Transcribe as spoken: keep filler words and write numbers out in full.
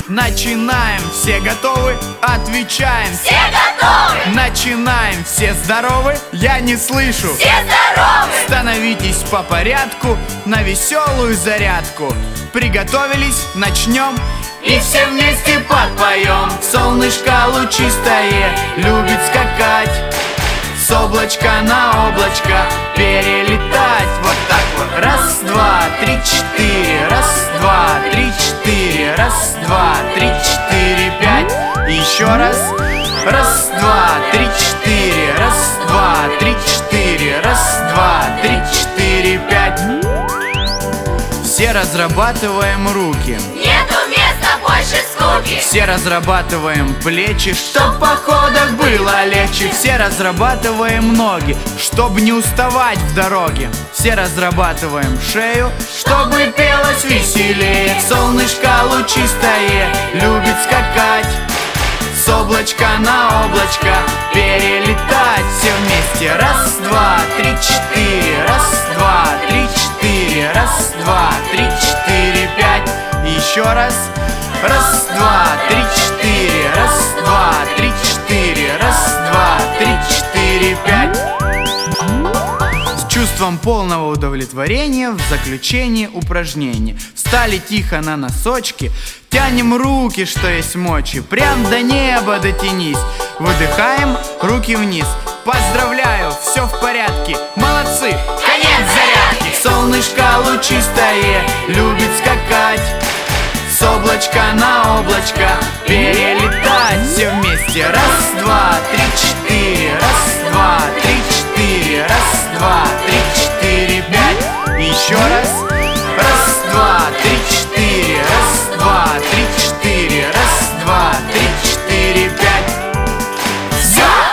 Начинаем, все готовы? Отвечаем. Все готовы! Начинаем, все здоровы? Я не слышу. Все здоровы! Становитесь по порядку на веселую зарядку. Приготовились? Начнем. И все вместе подпоем. Солнышко лучистое любит скакать, с облачка на облачко перелетать. Вот так вот. Раз, два, три, четыре. Раз, два, три, четыре. Раз, два, три, четыре, пять. И еще раз. Раз, два, три, четыре. Раз, два, три, четыре. Раз, два, три, четыре, пять. Все разрабатываем руки. Нету места больше скуки. Все разрабатываем плечи, чтоб в походах было легче. Все разрабатываем ноги, чтобы не уставать в дороге. Все разрабатываем шею, чтобы пелось веселее. Солнышко лучистое любит скакать, с облачка на облачко перелетать. Все вместе. Раз, два, три, четыре. Раз, два, три, четыре. Раз, два, три, четыре, пять. И еще раз. Раз, два, три, четыре. Раз, два, три, четыре. Раз, два, три, четыре, пять. С чувством полного удовлетворения в заключение упражнения. Встали тихо на носочки, тянем руки, что есть мочи. Прям до неба дотянись. Выдыхаем, руки вниз. Поздравляю, все в порядке. Молодцы, конец зарядки. Солнышко лучистое любит скакать, с облачка на облачко перелетать. Все вместе. Раз, два, три, четыре. Раз, два, три, четыре. Раз, два, три, четыре, пять. И еще раз.